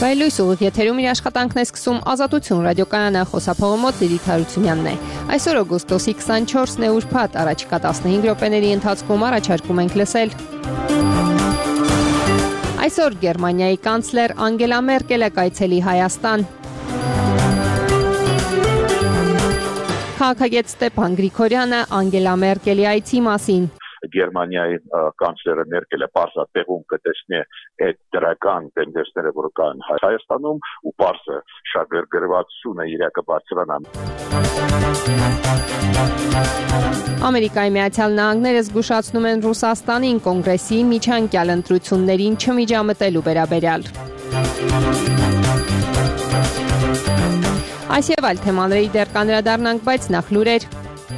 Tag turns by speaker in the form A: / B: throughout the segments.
A: Բայլույս ուղիղ եթերում իր աշխատանքն է սկսում Ազատություն ռադիոկայանը, խոսափողի մոտ Լիլիթ Հարությունյանն է։ Այսօր օգոստոսի 24-ն է ուրբաթ, առաջիկա 15 րոպեների ընթացքում առաջարկում ենք լսել։ Այսօր Գերմանիայի կանցլեր Անգելա Մերկելը կայցելի Հայաստան։ Քաղաքագետ Ստեփան Գրիգորյանը Անգելա Մերկելի այցի մասին։
B: Գերմանիայի կանցլերը Մերկելը պարզատեղում կտեսնի այդ դրական տենդենսները, որ կան Հայաստանում, ու պարզը շահագրգռվածությունը իրա կբարձրանա։
A: Ամերիկայի Միացյալ Նահանգները զգուշացնում են Ռուսաստանին կոնգրեսի միջանկյալ ընտրություններին չմիջամտելու վերաբերյալ։ Այս եւ այլ թեմաների դեռ կանդրադառնանք, բայց նախ լուրեր։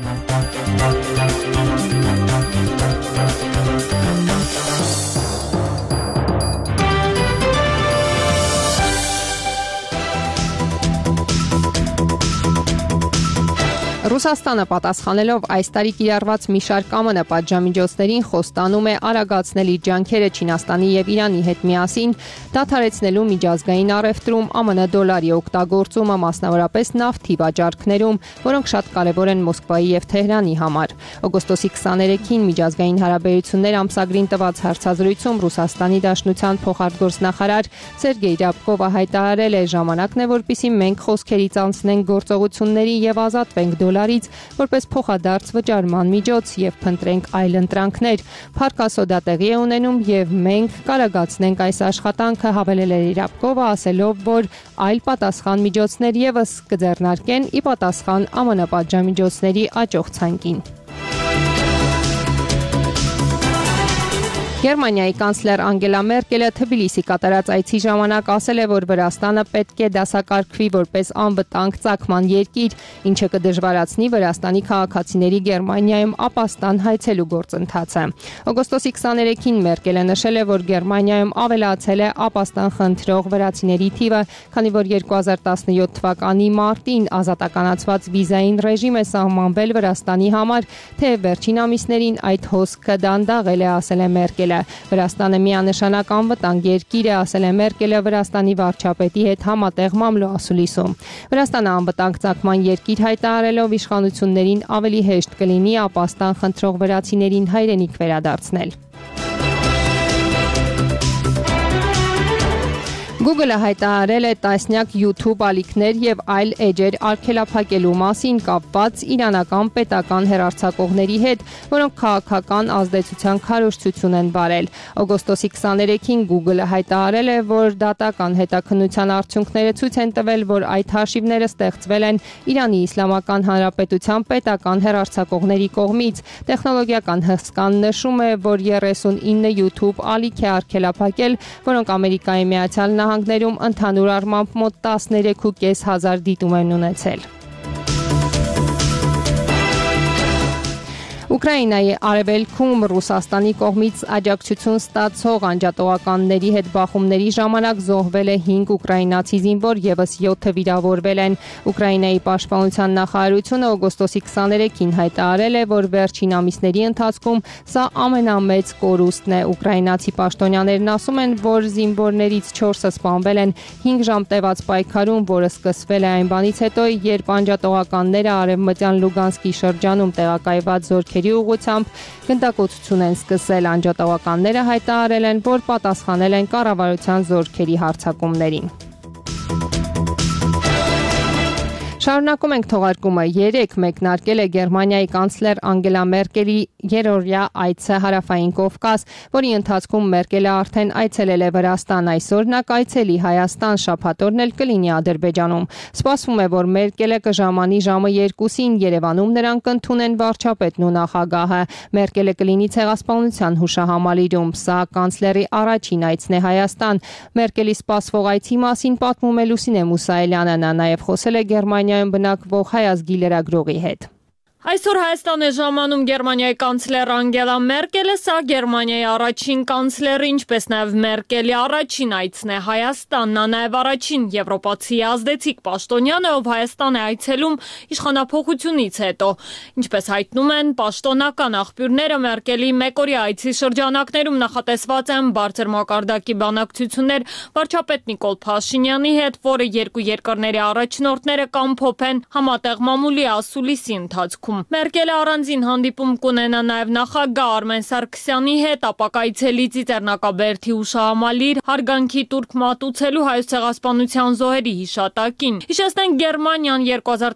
A: Ռուսաստանը պատասխանելով այս տարի կիրառված մի շարք ԱՄՆ պատժամիջոցներին խոստանում է արագացնել իր ջանքերը Չինաստանի եւ Իրանի հետ միասին դադարեցնելու միջազգային առևտրում ԱՄՆ դոլարի օգտագործումը, մասնավորապես նավթի վաճառքներում, որոնք շատ կարևոր են Մոսկվայի եւ Թեհրանի համար։ Օգոստոսի 23-ին միջազգային հարաբերություններ ամսագրին տված հարցազրույցում Ռուսաստանի Դաշնության փոխարտգործնախարար Սերգեյ Ռябկովը հայտարարել է. ժամանակն է, որպեսզի մենք խոսքերից անցնենք գործողությունների եւ ազատվենք դոլարից, որպես փոխադարձ վճարման միջոց եւ փնտրենք այլ ընտրանքներ։ Փառքասոդա տեղի է ունենում եւ մենք կարագացնենք այս աշխատանքը, հավելել է Ռябկովը, ասելով, որ այլ պատասխան միջոցներ եւս կձեռնարկեն ի պատասխան ԱՄՆ պատժամիջոցների աճող ցանկին։ Գերմանիայի կանցլեր Անգելա Մերկելը Թբիլիսի կատարած այցի ժամանակ ասել է, որ Վրաստանը պետք է դասակարգվի որպես անվտանգ ծագման երկիր, ինչը կդժվարացնի Վրաստանի քաղաքացիների Գերմանիայում ապաստան հայցելու գործընթացը։ Օգոստոսի 23-ին Մերկելը նշել է, որ Գերմանիայում ավելացել է ապաստան խնդրող վրացիների թիվը, քանի որ 2017 թվականի մարտին ազատականացված վիզային ռեժիմ է սահմանվել Վրաստանի համար, թեև վերջին ամիսներին այդ հոսքը դանդաղել է, ասել է Մերկելը։ Վրաստանը միանշանակ անվտանգ երկիր է, ասել է Մերկելը Վրաստանի վարչապետի հետ համատեղ մամլո ասուլիսում։ Վրաստանը անվտանգ ծագման երկիր հայտարարելով իշխանություններին ավելի հեշտ կլինի ապաստան խնդրող վրացիներին հայրենիք վերադարձնել։ Google-ը հայտարարել է տասնյակ YouTube ալիքներ եւ այլ էջեր արգելափակելու մասին կապված իրանական պետական հեռարձակողների հետ, որոնք քաղաքական ազդեցության քարոզչություն են վարել։ Օգոստոսի 23-ին Google-ը հայտարարել է, որ դատական հետաքննության արդյունքները ցույց են տվել, որ այդ հաշիվները ստեղծվել են Իրանի Իսլամական Հանրապետության պետական հեռարձակողների կողմից։ Տեխնոլոգիական հսկան նշում է, որ 39 YouTube ալիք է արգելափակել, որոնք Ամերիկայի Միացյալ Նահանգներում ընդհանուր առմամբ մոտ 13,500 դիտում են ունեցել։ Ուկրաինայի արևելքում Ռուսաստանի կողմից աջակցություն ստացող անջատողականների հետ բախումների ժամանակ զոհվել է 5 ուկրաինացի զինվոր, եւս 7-ը վիրավորվել են։ Ուկրաինայի պաշտպանության նախարարությունը օգոստոսի 23-ին հայտարարել է, որ վերջին ամիսների ընթացքում սա ամենամեծ կորուստն է։ Ուկրաինացի պաշտոնյաներն ասում են, որ զինվորներից 4-ը սպանվել են 5 ժամ տևած պայքարում, որը սկսվել է այն բանից հետո, երբ անջատողականները արևմտյան Լուգանսկի շրջանում տեղակայված զորքերի ուղղությամբ գնդակոծություն են սկսել։ Անջատողականները հայտարարել են, որ պատասխանել են կառավարության զորքերի հարձակումներին։ Շարունակում ենք թողարկումը։ Երեկ մեկնարկել է Գերմանիայի կանցլեր Անգելա Մերկելի երրորդյա այցը Հարավային Կովկաս, որի ընթացքում Մերկելը արդեն այցելել է Վրաստան, այսօր նա կայցելի Հայաստան, շաբաթօրն էլ կլինի Ադրբեջանում։ Սպասվում է, որ Մերկելը կժամանի ժամը 2-ին Երևանում նրան կընդունեն վարչապետն ու նախագահը։ Մերկելը կլինի ցեղասպանության հուշահամալիրում։ Սա կանցլերի առաջին այցն է Հայաստան։ Մերկելի սպասվող այցի մասին պատմում է Լուսինե Մուսայելյանը, նա նաև խոսել է Գերմանիայում բնակվող հայ ազգի լրագրողի հետ։
C: Այսօր Հայաստան է ժամանում Գերմանիայի կանցլեր Անգելա Մերկելը, սա Գերմանիայի առաջին կանցլերը, ինչպես նաև Մերկելի առաջին այցն է Հայաստան, նա նաև առաջին եվրոպացի ազդեցիկ պաշտոնյանը, ով Հայաստան է այցելում իշխանափոխությունից հետո։ Ինչպես հայտնում են պաշտոնական աղբյուրները, Մերկելի մեկօրյա այցի շրջանակներում նախատեսված են բարձր մակարդակի բանակցություններ վարչապետ Նիկոլ Փաշինյանի հետ, որը երկու երկրների առաջնորդները կամփոփեն համատեղ մամուլի ասուլիսի ընթացքում։ Մերկելը առանձին հանդիպում կունենա նաև նախագահ Արմեն Սարգսյանի հետ, ապակայցելի Ծիծեռնակաբերդի հուշահամալիր հարգանքի տուրք մատուցելու Հայոց ցեղասպանության զոհերի հիշատակին։ Հիշեցնենք, Գերմանիան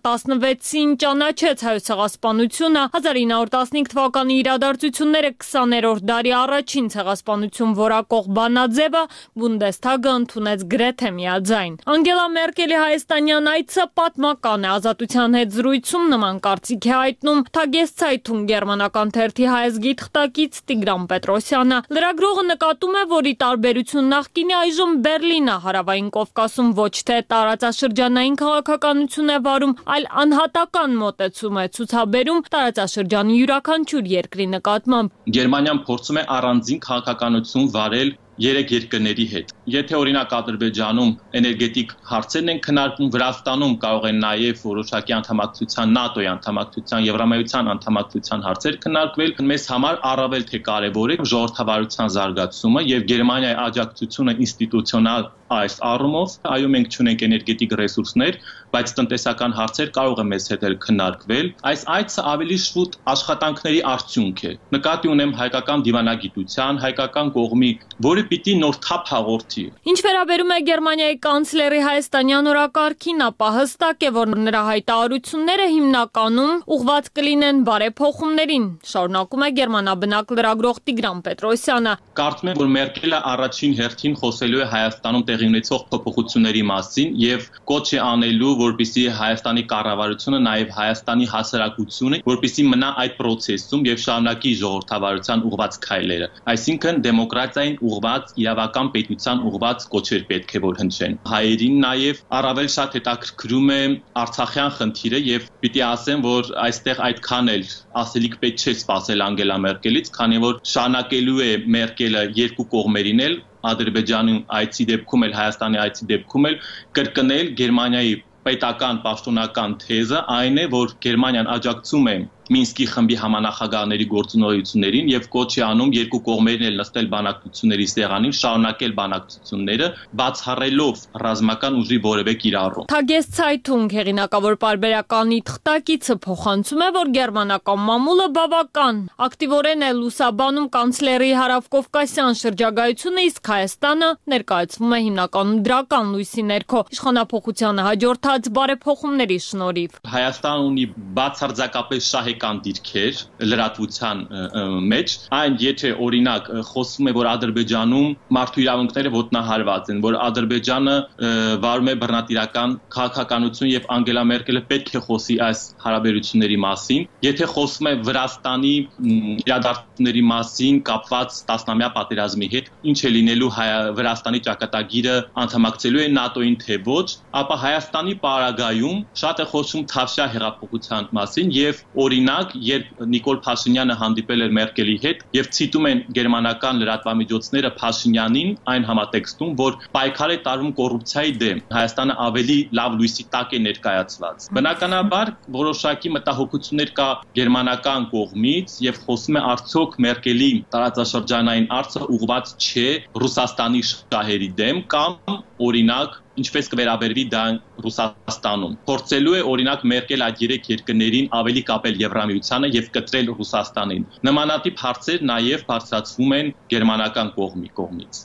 C: 2016-ին ճանաչեց Հայոց ցեղասպանությունը, 1915 թվականի իրադարձությունները 20-րդ դարի առաջին ցեղասպանություն որակող բանաձևը Բունդեսթագը ընդունեց գրեթե միաձայն։ Անգելա Մերկելի հայաստանյան այցը պատմական է, Ազատության հետ զրույցում նման կարծիք է հայտնում Թագեսցայթուն գերմանական թերթի հայազգի թղթակից Տիգրան Պետրոսյանը։ Լրագրողը նկատում է, որ ի տարբերություն նախկինի այժմ Բերլինը հարավային Կովկասում ոչ թե տարածաշրջանային քաղաքականություն է վարում, այլ անհատական մոտեցում է ցուցաբերում տարածաշրջանի յուրաքանչյուր երկրի նկատմամբ։
D: Գերմանիան փորձում է առանձին քաղաքականություն վարել 3 երկրների հետ։ Եթե օրինակ Ադրբեջանում էներգետիկ հարցերն են քննարկվում, Վրաստանում կարող են նաև որոշակի անդամակցության ՆԱՏՕ-ի անդամակցության, Եվրամիության անդամակցության հարցեր քննարկվել, մեզ համար առավել թե կարևոր է ժողովրդավարության զարգացումը եւ Գերմանիայի աջակցությունը ինստիտուցիոնալ այս առումով, այո, մենք չունենք էներգետիկ ռեսուրսներ, բայց տնտեսական հարցեր կարող է մեզ հետ քննարկվել։ Այս այցը ավելի շուտ աշխատանքների արդյունք է։ Նկատի ունեմ հայկական դիվանագիտության, հայկական կողմի, որը պիտի նոր թափ հաղորդի։
C: Ինչ վերաբերում է Գերմանիայի կանցլերի հայաստանյան օրակարգին, ապա հստակ է, որ նրա հայտարարությունները հիմնականում ուղղված կլինեն բարեփոխումներին, շարունակում է գերմանաբնակ լրագրող Տիգրան Պետրոսյանը։
D: Կարծում եմ, որ Մերկելը առաջին հերթին խոսելու է Հայաստանում տեղի ունեցող փոփոխությունների մասին եւ կոչ է անելու, որպեսզի Հայաստանի կառավարությունը, նաեւ Հայաստանի հասարակությունը, որպեսզի մնա այդ process-ում եւ շարունակի ժողովրդավարության ուղղված քայլերը։ Այսինքն դեմոկրատիային ուղղված, իրավական պետության ուղղված կոչեր պետք է որ հնչեն։ Հայերին նաեւ առավել շատ հետաքրքրում է Արցախյան խնդիրը եւ պիտի ասեմ, որ այստեղ այդքան էլ ասելիք պետք չէ սպասել Անգելա Մերկելից, քանի որ շարունակելու է Մերկելը երկու կողմերին էլ Ադրբեջանի այցի դեպքում էլ Հայաստանի այցի դեպքում էլ կրկնել Գերմանիայի պետական պաշտոնական թեզը, այն է, որ Գերմանիան աջակցում է Մինսկի խմբի համանախագահների գործունեություններին եւ կոչ է անում երկու կողմերն էլ նստել բանակցությունների սեղանին, շարունակել բանակցությունները, բացառելով ռազմական ուժի որևէ կիրառում։
C: Թագեսցայթուն հեղինակավոր պարբերականի թղթակիցը փոխանցում է, որ գերմանական մամուլը բավական ակտիվորեն է լուսաբանում կանցլերի հարավկովկասյան շրջագայությունը, իսկ Հայաստանը ներկայացվում է հիմնականում դրական լույսի ներքո իշխանափոխությանը հաջորդած բարեփոխումների շնորհիվ։
D: Հայաստանը ունի բացարձակապես շահեկան դիրքեր լրատվության մեջ, այն եթե օրինակ խոսվում է, որ Ադրբեջանում մարդու իրավունքները ոտնահարված են, որ Ադրբեջանը վարում է բռնատիրական քաղաքականություն եւ Անգելա Մերկելը պետք է խոսի այս հարաբերությունների մասին, եթե խոսվում է Վրաստանի իրադարձությունների մասին կապված տասնամյա պատերազմի հետ, ինչ է լինելու Վրաստանի ճակատագիրը անդամակցելու է ՆԱՏՕ-ին թե ոչ, ապա Հայաստանի պարագայում շատ է խոսում Թավշյա հեղափոխության մասին եւ օրինակ, երբ Նիկոլ Փաշինյանը հանդիպել էր Մերկելի հետ եւ ցիտում են գերմանական լրատվամիջոցները Փաշինյանին այն համատեքստում, որ պայքար է տարվում կոռուպցիայի դեմ, Հայաստանը ավելի լավ լույսի տակ է ներկայացված։ Բնականաբար որոշակի մտահոգություններ կա գերմանական կողմից եւ խոսում է արդյոք Մերկելի տարածաշրջանային արծը ուղղված չէ Ռուսաստանի շահերի դեմ կամ օրինակ ինչպես կվերաբերվի դա Ռուսաստանում։ Փորձելու է օրինակ Մերկել այդ 3 երկրներին ավելի կապել Եվրամիությանը եւ կտրել Ռուսաստանին։ Նմանատիպ հարցեր նաեւ բարձրացվում են գերմանական կողմից։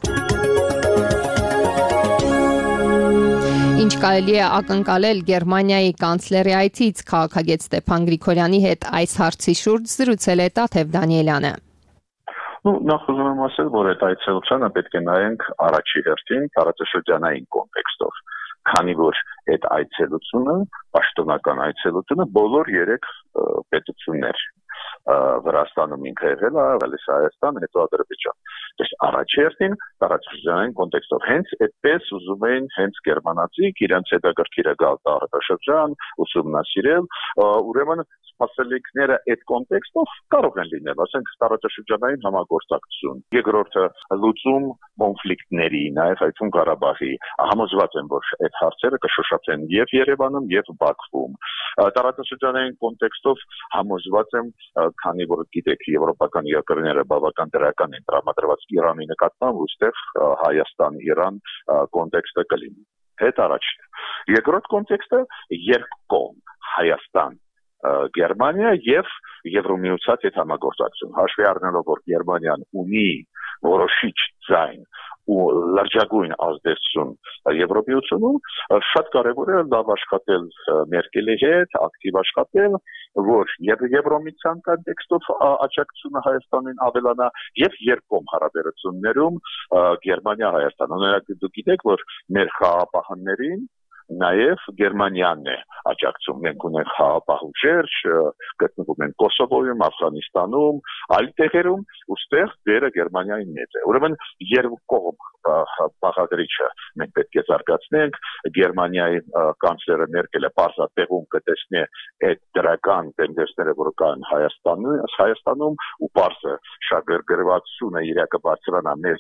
A: Ինչ կարելի է ակնկալել Գերմանիայի կանցլերի այցից քաղաքագետ Ստեփան Գրիգորյանի հետ այս հարցի շուրջ զրուցել է Տաթև Դանիելյանը։
B: Նախ ուզում եմ ասել, որ այդ այցելությանը պետք է նայենք առաջի հերթին տարածաշրջանային կոնտեքստով, քանի որ այդ այցելությունը, պաշտոնական այցելությունը բոլոր 3 պետություններ Վրաստանում ինքը եղել է, Հայաստան, հետո Ադրբեջան։ Առաջի հերթին տարածաշրջանային կոնտեքստով հենց այդպես ուզում էին հենց գերմանացիք իրենց հետաքրքիրը գալ տարածաշրջան, ուսումնասիրել, ուրեմն սպասելիքները այդ կոնտեքստով կարող են լինել, ասենք տարածաշրջանային համագործակցություն, երկրորդը լուծում կոնֆլիկտների, նաև այդում Ղարաբաղի, համոզված եմ, որ այդ հարցերը կշոշափեն եւ Երևանում եւ Բաքվում։ Տարածաշրջանային կոնտեքստով համոզված եմ, քանի որ գիտեք, եվրոպական երկրները բավական դրական են տրամադրված Իրանի նկատմամբ, ուստեղ Հայաստան-Իրան կոնտեքստը կլինի։ Հետ առաջ։ Երկրորդ կոնտեքստը երկկողմ Հայաստան Գերմանիա եւ Եվրոմիության հետ համագործակցություն։ Հաշվի առնելով, որ Գերմանիան ունի որոշիչ ձայն ու լրջագույն ազդեցություն Եվրոմիությունում, շատ կարևոր է լավ աշխատել Մերկելի հետ, ակտիվ աշխատել, որ Եվրոմիության կոնտեքստով աջակցությունը Հայաստանին ավելանա եւ երկկողմ հարաբերություններում Գերմանիա-Հայաստան։ Օրինակ դուք գիտեք, որ մեր խաղապահներին նաև Գերմանիան է աջակցում։ Մենք ունենք խաղապահ ուժեր, գտնվում են Կոսովոյում, Աֆղանստանում, այլ տեղերում, ուստեղ դերը Գերմանիայի մեծ է։ Ուրեմն երկկողմ բաղադրիչը մենք պետք է զարգացնենք։ Գերմանիայի կանցլերը Մերկելը պարզատեղում կտեսնի այդ դրական տենդենսները, որ կան Հայաստանում ու պարզը շահագրգռվածությունը իր կբարձրանա մեզ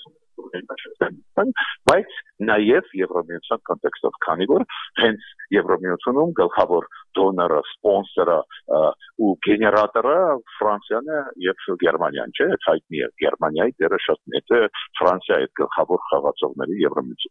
B: բայց նաև Եվրոմիության կոնտեքստով, քանի որ հենց Եվրոմիությունում գլխավոր դոնորը, սպոնսորը ու գեներատորը Ֆրանսիան է եւ Գերմանիան, չէ՞, հայտնի է Գերմանիայի դերը շատ մեծ է Ֆրանսիայի գլխավոր խաղացողների Եվրոմիություն։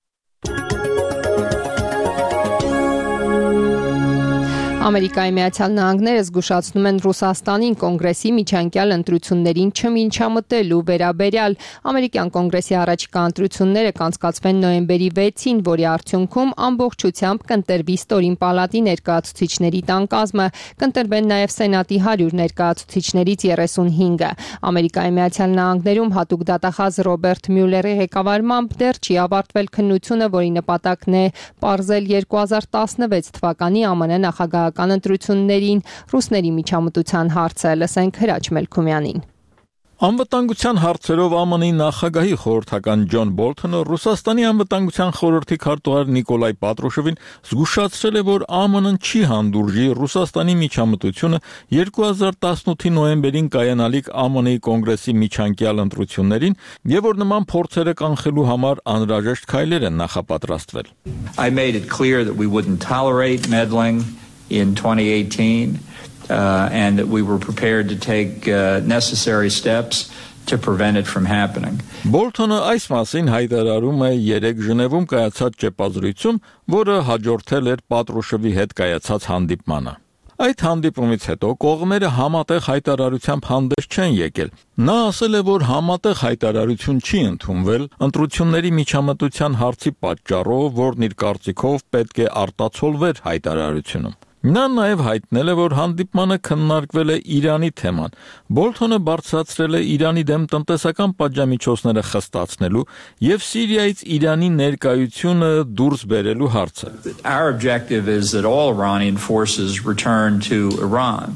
A: Ամերիկայի Միացյալ Նահանգները զգուշացնում են Ռուսաստանին կոնգրեսի միջանկյալ ընտրություններին չմիջամտելու վերաբերյալ։ Ամերիկյան կոնգրեսի առաջիկա ընտրությունները կանցկացվեն նոյեմբերի 6-ին, որի արդյունքում ամբողջությամբ կընտրվի ստորին պալատի ներկայացուցիչների տան կազմը, կընտրվեն նաև Սենատի 100 ներկայացուցիչներից 35-ը։ Ամերիկայի Միացյալ Նահանգներում հատուկ դատախազ Ռոբերտ Մյուլլերի ղեկավարմամբ դեռ չի ավարտվել քննությունը, որի նպատակն է պարզել 2016 թվականի ԱՄՆ նախագահական ընտրություններին ռուսների միջամտության հարցը։ Լսենք Հրաչ Մելքումյանին։
E: Անվտանգության հարցերով ԱՄՆ-ի նախագահի խորհրդական Ջոն Բոլթոնը Ռուսաստանի անվտանգության խորհրդի քարտուղար Նիկոլայ Պատրուշևին զգուշացրել է, որ ԱՄՆ-ն չի հանդուրժի Ռուսաստանի միջամտությունը 2018-ի նոյեմբերին կայանալիք ԱՄՆ-ի կոնգրեսի միջանկյալ ընտրություններին եւ որ նման փորձերը կանխելու համար անհրաժեշտ քայլեր են նախապատրաստվել։
F: I made it clear that we wouldn't tolerate meddling in 2018. And that we were prepared to take necessary steps to prevent it from happening.
E: Բոլթոնը այս մասին հայտարարում է 3 Ժնևում կայացած ճեպազրույցում, որը հաջորդել էր Պատրուշևի հետ կայացած հանդիպմանը։ Այդ հանդիպումից հետո կողմերը համատեղ հայտարարությամբ հանդես չեն եկել։ Նա ասել է, որ համատեղ հայտարարություն չի ընդունվել ընտրությունների միջամտության հարցի պատճառով, որն իր կարծիքով պետք է արտացոլվեր հայտարարությունում։ Նա նաև հայտնել է, որ հանդիպմանը քննարկվել է Իրանի թեման։ Բոլթոնը բարձրացրել է Իրանի դեմ տնտեսական պատժամիջոցները խստացնելու եւ Սիրիայից Իրանի ներկայությունը դուրս բերելու հարցը։
F: Our objective is that all Iranian forces return to Iran.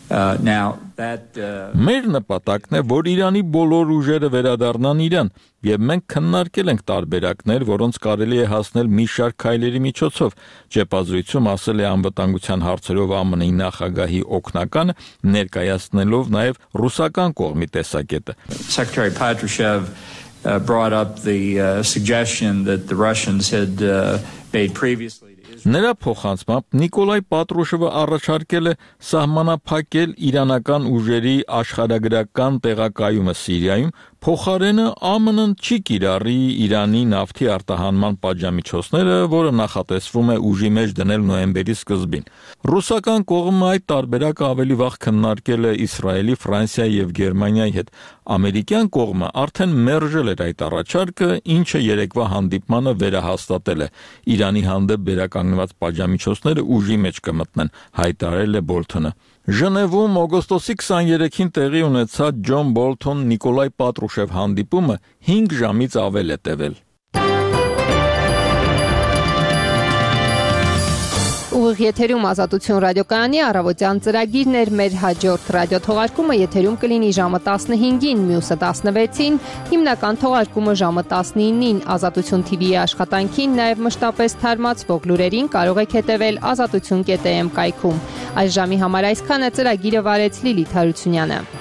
E: Մեր նպատակն է, որ Իրանի բոլոր ուժերը վերադառնան Իրան, եւ մենք քննարկել ենք տարբերակներ, որոնց կարելի է հասնել մի շարք քայլերի միջոցով։ Ճեպազրույցում ասել է անվտանգության հարցերով ԱՄՆ-ի նախագահի օգնականը, ներկայացնելով նաև ռուսական կողմի տեսակետը։
F: Secretary Patrushev brought up the suggestion that the Russians had made previously.
E: Նրա փոխանցմամբ Նիկոլայ Պատրուշևը առաջարկել է սահմանափակել իրանական ուժերի աշխարհագրական տեղակայումը Սիրիայում, փոխարենը ԱՄՆ-ն չի կիրառի Իրանի նավթի արտահանման պատժամիջոցները, որը նախատեսվում է ուժի մեջ դնել նոյեմբերի սկզբին։ Ռուսական կողմը այդ տարբերակը ավելի վաղ քննարկել է Իսրայելի, Ֆրանսիայի եւ Գերմանիայի հետ։ Ամերիկյան կողմը արդեն մերժել էր այդ առաջարկը, ինչը երեկվա հանդիպմանը վերահաստատել է։ Իրանի հանդեպ վերականգնված պատժամիջոցները ուժի մեջ կմտնեն, հայտարարել է Բոլթոնը։ Ժնևում օգոստոսի 23-ին տեղի ունեցած Ջոն Բոլթոն-Նիկոլայ Պատրուշև հանդիպումը 5 ժամից ավել է տևել։
A: Ուղիղ եթերում Ազատություն ռադիոկայանի առավոտյան ծրագիրն էր, մեր հաջորդ ռադիոթողարկումը եթերում կլինի ժամը 15-ին, մյուսը 16-ին, հիմնական թողարկումը ժամը 19-ին։ Ազատություն TV-ի աշխատանքին, նաև մշտապես թարմացվող լուրերին կարող եք հետևել azatutun.am կայքում։ Այս ժամի համար այսքանը, ծրագիրը վարեց Լիլիթ Հարությունյանը։